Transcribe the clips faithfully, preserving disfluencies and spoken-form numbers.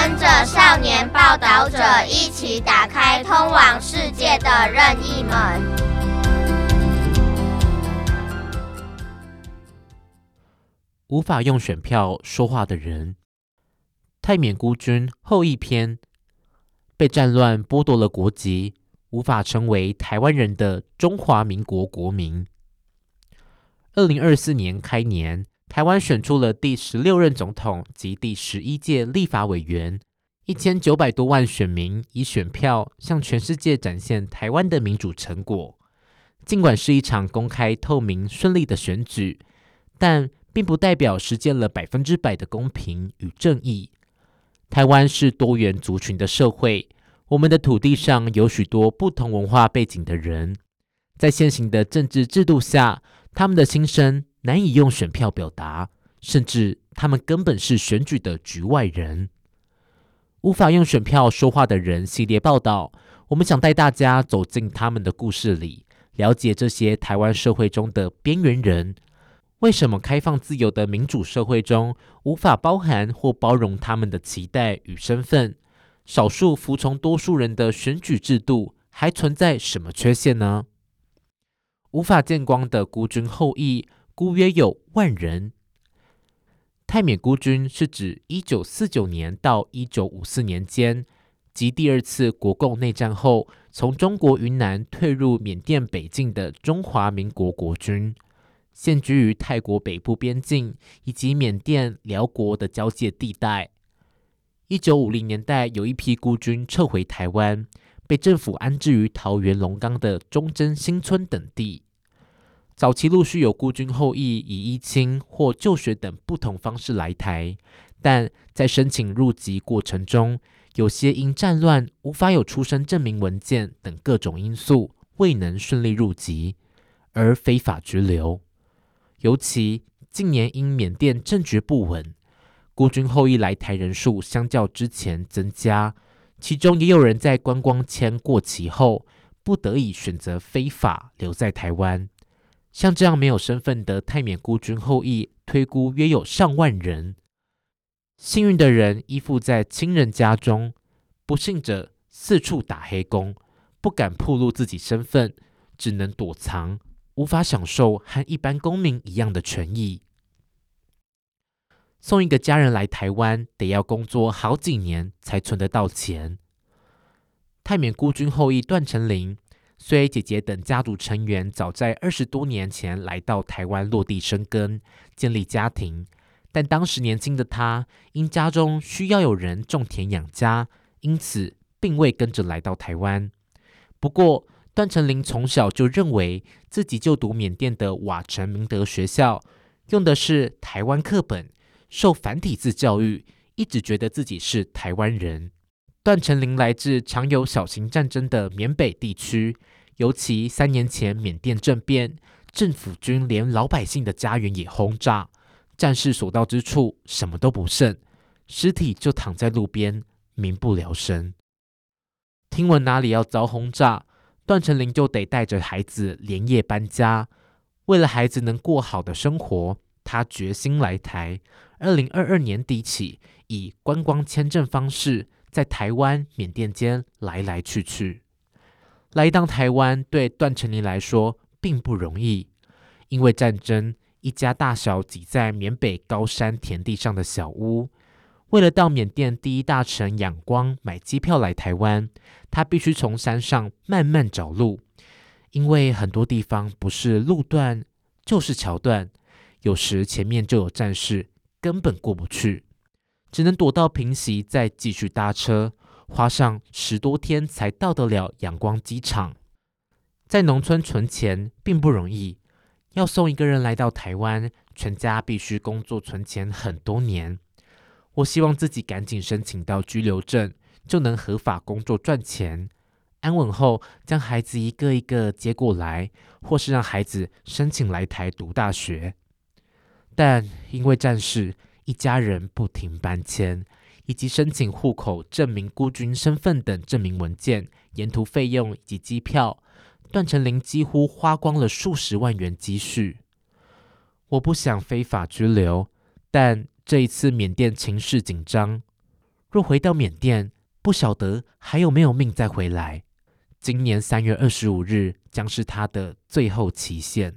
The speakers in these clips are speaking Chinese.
跟着少年报道者一起打开通往世界的任意门。 无法用选票说话的人。泰缅孤军后一篇，被战乱剥夺了国籍，无法成为台湾人的中华民国国民。二零二四年开年，台湾选出了第十六任总统及第十一届立法委员，一千九百多万选民以选票向全世界展现台湾的民主成果。尽管是一场公开、透明、顺利的选举，但并不代表实践了百分之百的公平与正义。台湾是多元族群的社会，我们的土地上有许多不同文化背景的人，在现行的政治制度下，他们的心声难以用选票表达，甚至他们根本是选举的局外人。无法用选票说话的人系列报道，我们想带大家走进他们的故事里，了解这些台湾社会中的边缘人，为什么开放自由的民主社会中无法包含或包容他们的期待与身份？少数服从多数人的选举制度还存在什么缺陷呢？无法见光的孤军后裔估约有万人。泰缅孤军是指一九四九年到一九五四年间，即第二次国共内战后，从中国云南退入缅甸北境的中华民国国军。现居于泰国北部边境以及缅甸、辽国的交界地带。一九五零年代，有一批孤军撤回台湾，被政府安置于桃园龙岗的忠贞新村等地。早期陆续有孤军后裔以依亲或就学等不同方式来台，但在申请入籍过程中，有些因战乱无法有出生证明文件等各种因素，未能顺利入籍，而非法拘留。尤其近年因缅甸政局不稳，孤军后裔来台人数相较之前增加，其中也有人在观光签过期后，不得已选择非法留在台湾。像这样没有身份的泰缅孤军后裔，推估约有上万人。幸运的人依附在亲人家中，不幸者四处打黑工，不敢暴露自己身份，只能躲藏，无法享受和一般公民一样的权益。送一个家人来台湾，得要工作好几年才存得到钱。泰缅孤军后裔段成林，虽姐姐等家族成员早在二十多年前来到台湾落地生根，建立家庭，但当时年轻的他，因家中需要有人种田养家，因此并未跟着来到台湾。不过，段成林从小就认为自己就读缅甸的瓦城明德学校，用的是台湾课本，受繁体字教育，一直觉得自己是台湾人。段成林来自常有小型战争的缅北地区，尤其三年前缅甸政变，政府军连老百姓的家园也轰炸，战事所到之处什么都不剩，尸体就躺在路边，民不聊生。听闻哪里要遭轰炸，段成林就得带着孩子连夜搬家。为了孩子能过好的生活，他决心来台。二零二二年底起，以观光签证方式，在台湾、缅甸间来来去去。来一趟台湾对段成林来说并不容易，因为战争，一家大小挤在缅北高山田地上的小屋。为了到缅甸第一大城仰光买机票来台湾，他必须从山上慢慢找路，因为很多地方不是路段就是桥段，有时前面就有战事，根本过不去，只能躲到平息再继续搭车，花上十多天才到得了仰光机场。在农村存钱并不容易，要送一个人来到台湾，全家必须工作存钱很多年。我希望自己赶紧申请到居留证，就能合法工作赚钱，安稳后将孩子一个一个接过来，或是让孩子申请来台读大学。但因为战事，一家人不停搬迁，以及申请户口证明孤军身份等证明文件、沿途费用以及机票，段成林几乎花光了数十万元积蓄。我不想非法拘留，但这一次缅甸情势紧张， 若回到缅甸，不晓得还有没有命再回来。今年三月二十五日将是他的最后期限。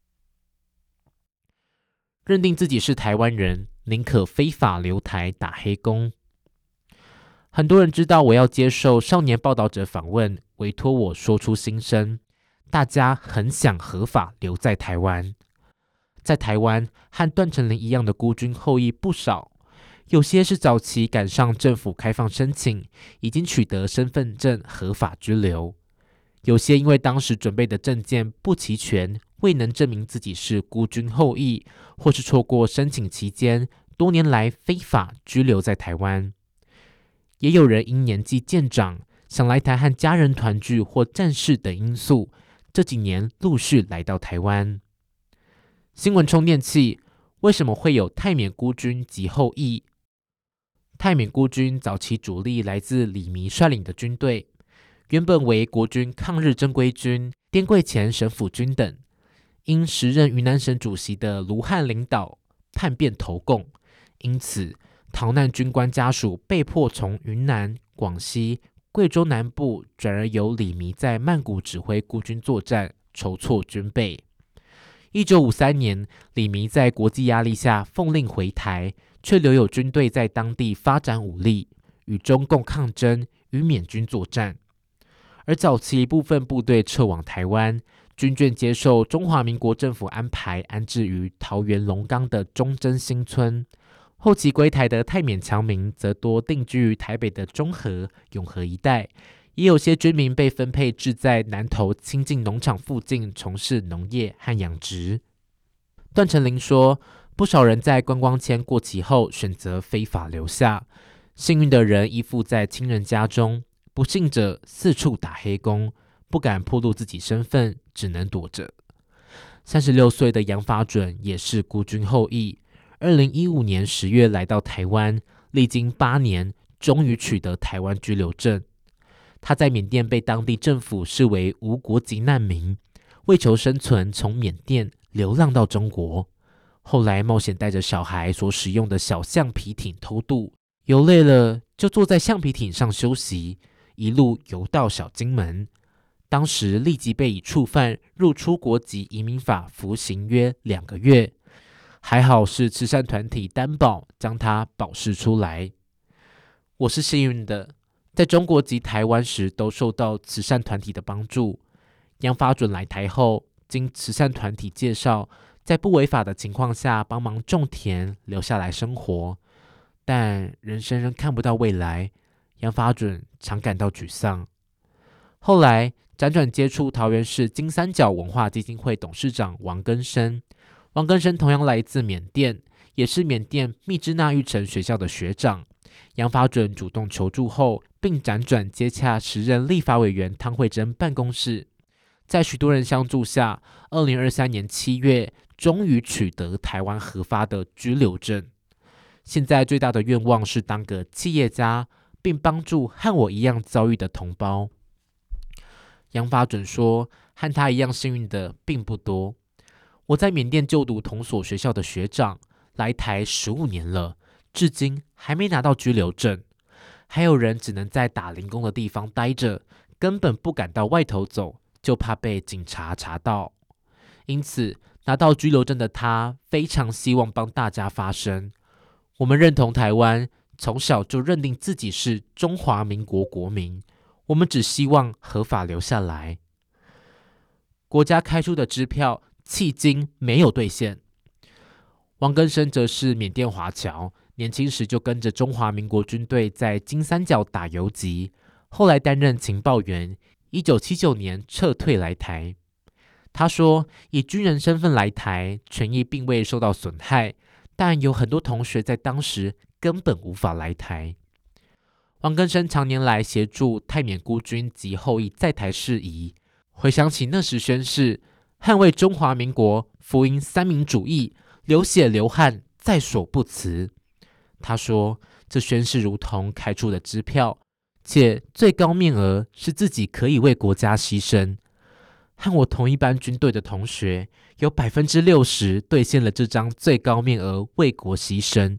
认定自己是台湾人，宁可非法留台打黑工。很多人知道我要接受少年报道者访问，委托我说出心声。大家很想合法留在台湾。在台湾和段成霖一样的孤军后裔不少，有些是早期赶上政府开放申请，已经取得身份证合法居留。有些因为当时准备的证件不齐全，未能证明自己是孤军后裔，或是错过申请期间，多年来非法居留在台湾。也有人因年纪渐长，想来台和家人团聚或战事等因素，这几年陆续来到台湾。新闻充电器为什么会有泰缅孤军及后裔？泰缅孤军早期主力来自李弥率领的军队，原本为国军抗日正规军、滇桂前省府军等，因时任云南省主席的卢汉领导叛变投共，因此逃难军官家属被迫从云南、广西、贵州南部转而由李弥在曼谷指挥孤军作战，筹措军备。一九五三年，李弥在国际压力下奉令回台，却留有军队在当地发展武力，与中共抗争，与缅军作战。而早期一部分部队撤往台湾，军眷接受中华民国政府安排，安置于桃园龙岗的忠贞新村。后期归台的泰缅侨民则多定居于台北的中和、永和一带，也有些居民被分配至在南投清境农场附近从事农业和养殖。段成霖说，不少人在观光签过期后选择非法留下，幸运的人依附在亲人家中，不幸者四处打黑工，不敢暴露自己身份，只能躲着。三十六岁的杨法准也是孤军后裔，二零一五年十月来到台湾，历经八年，终于取得台湾居留证。他在缅甸被当地政府视为无国籍难民，为求生存，从缅甸流浪到中国。后来冒险带着小孩所使用的小橡皮艇偷渡，游累了就坐在橡皮艇上休息，一路游到小金门。当时立即被以触犯入出国籍移民法服刑约两个月，还好是慈善团体担保将他保释出来。我是幸运的，在中国及台湾时都受到慈善团体的帮助。杨法准来台后，经慈善团体介绍，在不违法的情况下帮忙种田，留下来生活。但人生仍看不到未来，杨法准常感到沮丧。后来辗转接触桃园市金三角文化基金会董事长王根生。王根生同样来自缅甸，也是缅甸密支那育成学校的学长。杨法准主动求助后，并辗转接洽时任立法委员汤惠珍办公室。在许多人相助下，二零二三年七月，终于取得台湾核发的居留证。现在最大的愿望是当个企业家，并帮助和我一样遭遇的同胞。杨法准说，和他一样幸运的并不多。我在缅甸就读同所学校的学长，来台十五年了，至今还没拿到居留证。还有人只能在打零工的地方待着，根本不敢到外头走，就怕被警察查到。因此，拿到居留证的他非常希望帮大家发声。我们认同台湾，从小就认定自己是中华民国国民，我们只希望合法留下来。国家开出的支票迄今没有兑现。王根生则是缅甸华侨，年轻时就跟着中华民国军队在金三角打游击，后来担任情报员，一九七九年撤退来台。他说，以军人身份来台，权益并未受到损害，但有很多同学在当时根本无法来台。王根生常年来协助泰缅孤军及后裔在台事宜，回想起那时宣誓捍卫中华民国，福音三民主义，流血流汗，在所不辞。他说，这宣誓如同开出的支票，且最高面额是自己可以为国家牺牲。和我同一班军队的同学，有 百分之六十 兑现了这张最高面额为国牺牲，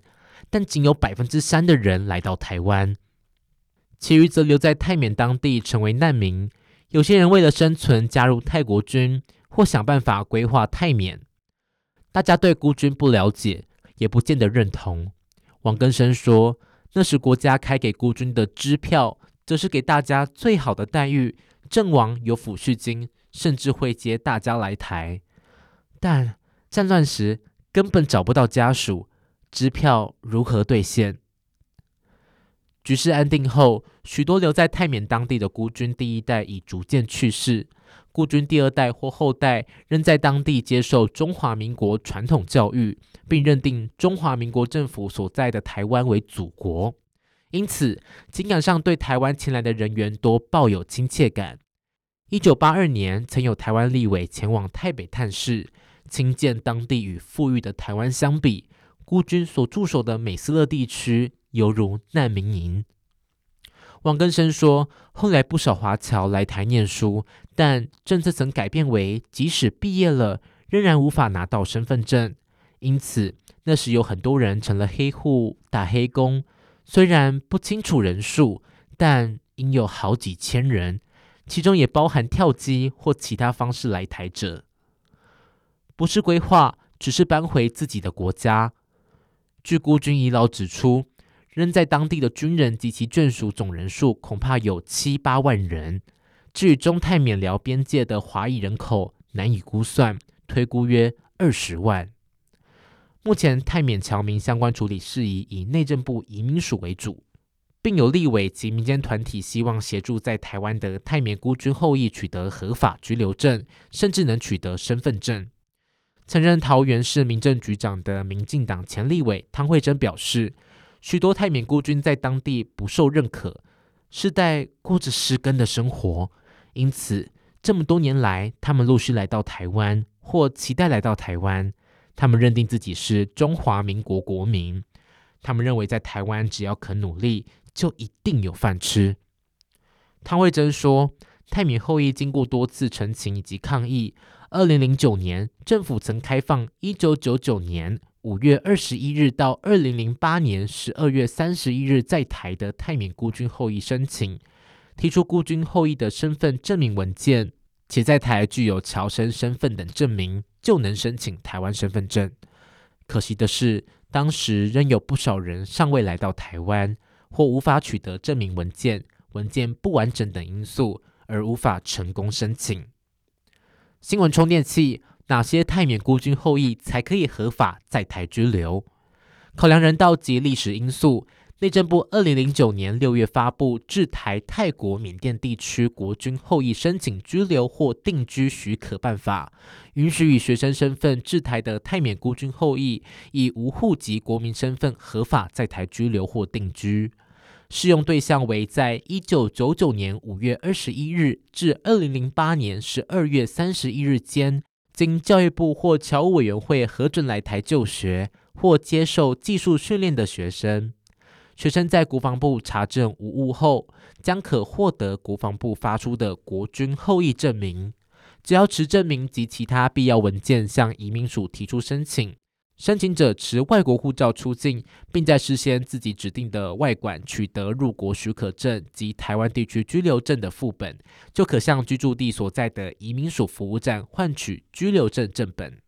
但仅有 百分之三 的人来到台湾，其余则留在泰缅当地成为难民。有些人为了生存加入泰国军，或想办法规划泰缅。大家对孤军不了解，也不见得认同。王根生说，那时国家开给孤军的支票，则是给大家最好的待遇，阵亡有抚恤金，甚至会接大家来台。但战乱时根本找不到家属，支票如何兑现？局势安定后，许多留在泰缅当地的孤军第一代已逐渐去世，孤军第二代或后代仍在当地接受中华民国传统教育，并认定中华民国政府所在的台湾为祖国，因此情感上对台湾前来的人员多抱有亲切感。一九八二年，曾有台湾立委前往泰北探视，亲见当地与富裕的台湾相比，孤军所驻守的美斯乐地区犹如难民营。王根生说，后来不少华侨来台念书，但政策曾改变为即使毕业了，仍然无法拿到身份证，因此那时有很多人成了黑户、打黑工，虽然不清楚人数，但应有好几千人，其中也包含跳机或其他方式来台者。不是规划，只是搬回自己的国家。据孤军遗老指出，仍在当地的军人及其眷属总人数恐怕有七八万人。至于中泰缅寮边界的华裔人口难以估算，推估约二十万。目前泰缅侨民相关处理事宜以内政部移民署为主，并有立委及民间团体希望协助在台湾的泰缅孤军后裔取得合法居留证，甚至能取得身份证。曾任桃园市民政局长的民进党前立委汤惠珍表示，许多泰缅孤军在当地不受认可，世代过着失根的生活，因此这么多年来，他们陆续来到台湾，或期待来到台湾。他们认定自己是中华民国国民，他们认为在台湾只要肯努力，就一定有饭吃。汤惠珍说，泰缅后裔经过多次陈情以及抗议，二零零九年政府曾开放一九九九年五月二十一日到二零零八年十二月三十一日在台的泰缅孤军后裔申请，提出孤军后裔的身份证明文件，且在台具有侨生身份等证明，就能申请台湾身份证。可惜的是，当时仍有不少人尚未来到台湾，或无法取得证明文件、文件不完整等因素，而无法成功申请。新闻充电器，哪些泰缅孤军后裔才可以合法在台居留？考量人道及历史因素，内政部二零零九年六月发布《治台泰国缅甸地区国军后裔申请居留或定居许可办法》，允许以学生身份治台的泰缅孤军后裔以无户籍国民身份合法在台居留或定居。适用对象为在一九九九年五月二十一日至二零零八年十二月三十一日间，经教育部或侨务委员会核准来台就学或接受技术训练的学生。学生在国防部查证无误后，将可获得国防部发出的国军后裔证明。只要持证明及其他必要文件向移民署提出申请，申请者持外国护照出境，并在事先自己指定的外馆取得入国许可证及台湾地区居留证的副本，就可向居住地所在的移民署服务站换取居留证正本。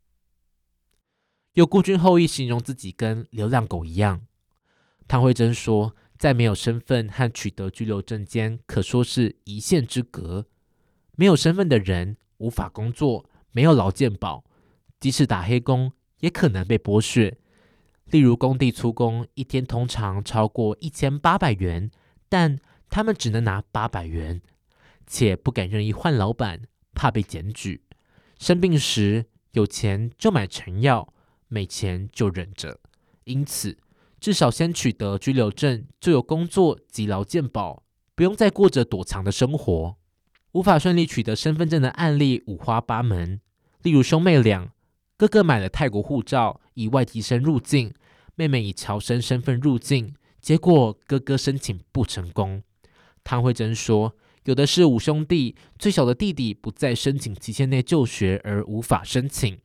有孤军后裔形容自己跟流浪狗一样。汤惠珍说，在没有身份和取得居留证间可说是一线之隔。没有身份的人无法工作，没有劳健保，即使打黑工也可能被剥削。例如工地粗工一天通常超过一千八百元，但他们只能拿八百元，且不敢任意换老板，怕被检举。生病时有钱就买成药，没钱就忍着。因此至少先取得居留证，就有工作及劳健保，不用再过着躲藏的生活。无法顺利取得身份证的案例五花八门，例如兄妹俩，哥哥买了泰国护照，以外籍生入境，妹妹以侨生身份入境，结果哥哥申请不成功。汤惠珍说，有的是五兄弟，最小的弟弟不在申请期限内就学而无法申请，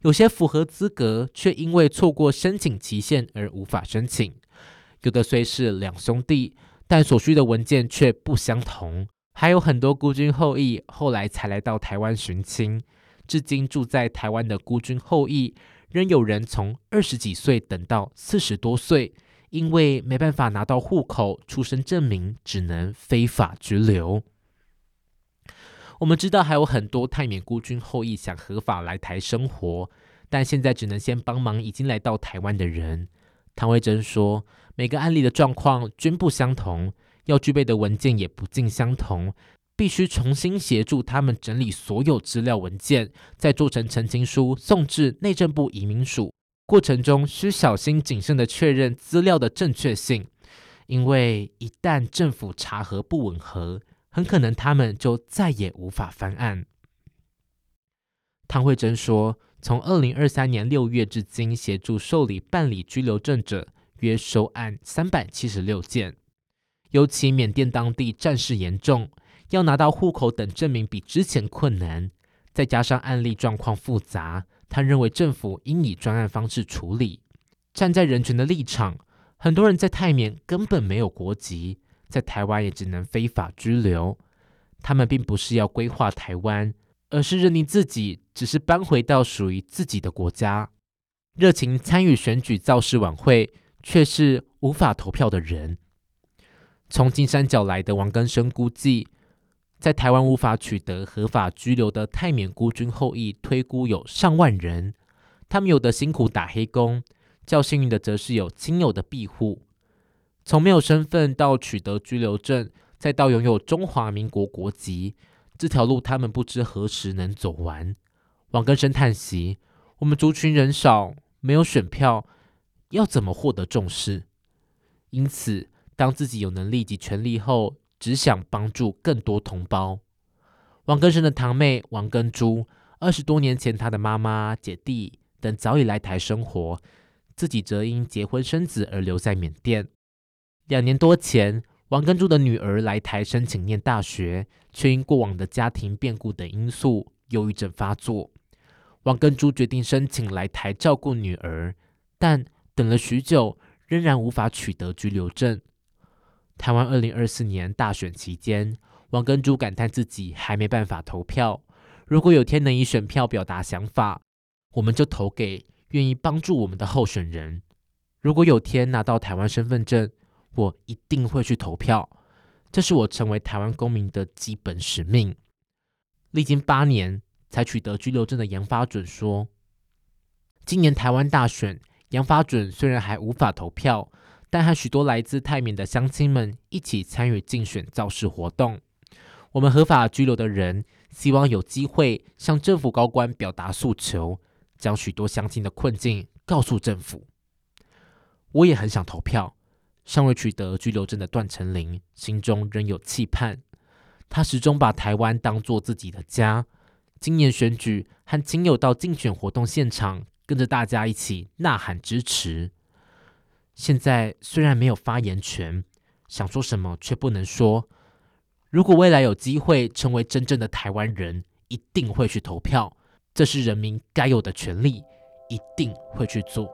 有些符合资格，却因为错过申请期限而无法申请。有的虽是两兄弟，但所需的文件却不相同。还有很多孤军后裔后来才来到台湾寻亲，至今住在台湾的孤军后裔，仍有人从二十几岁等到四十多岁，因为没办法拿到户口、出生证明，只能非法居留。我们知道还有很多泰缅孤军后裔想合法来台生活，但现在只能先帮忙已经来到台湾的人。唐慧珍说，每个案例的状况均不相同，要具备的文件也不尽相同，必须重新协助他们整理所有资料文件，再做成陈情书送至内政部移民署。过程中需小心谨慎地确认资料的正确性，因为一旦政府查核不吻合，很可能他们就再也无法翻案。汤慧珍说，从二零二三年六月至今，协助受理办理居留证者约收案三百七十六件。尤其缅甸当地战事严重，要拿到户口等证明比之前困难，再加上案例状况复杂，他认为政府应以专案方式处理。站在人权的立场，很多人在泰缅根本没有国籍，在台湾也只能非法居留。他们并不是要规划台湾，而是认定自己只是搬回到属于自己的国家。热情参与选举造势晚会，却是无法投票的人。从金三角来的王根生估计，在台湾无法取得合法居留的泰缅孤军后裔推估有上万人，他们有的辛苦打黑工，较幸运的则是有亲友的庇护。从没有身份到取得居留证，再到拥有中华民国国籍，这条路他们不知何时能走完。王根生叹息，我们族群人少，没有选票，要怎么获得重视？因此当自己有能力及权力后，只想帮助更多同胞。王根生的堂妹王根珠，二十多年前她的妈妈、姐弟等早已来台生活，自己则因结婚生子而留在缅甸。两年多前，王根珠的女儿来台申请念大学，却因过往的家庭变故等因素，忧郁症发作。王根珠决定申请来台照顾女儿，但等了许久，仍然无法取得居留证。台湾二零二四年大选期间，王根珠感叹自己还没办法投票。如果有天能以选票表达想法，我们就投给愿意帮助我们的候选人。如果有天拿到台湾身份证，我一定会去投票，这是我成为台湾公民的基本使命。历经八年才取得居留证的杨发准说，今年台湾大选，杨发准虽然还无法投票，但和许多来自泰缅的乡亲们一起参与竞选造势活动。我们合法居留的人，希望有机会向政府高官表达诉求，将许多乡亲的困境告诉政府。我也很想投票，尚未取得居留证的段成林心中仍有期盼。他始终把台湾当作自己的家。今年选举，和亲友到竞选活动现场，跟着大家一起呐喊支持。现在虽然没有发言权，想说什么却不能说。如果未来有机会成为真正的台湾人，一定会去投票，这是人民该有的权利，一定会去做。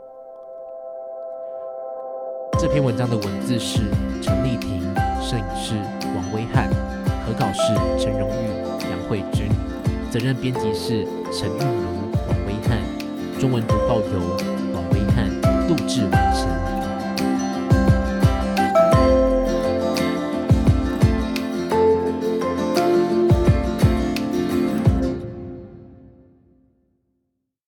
这篇文章的文字是陈丽婷，摄影师王威翰，合稿是陈荣玉、杨慧君，责任编辑是陈玉茹、王威翰，中文读报由王威翰录制完成。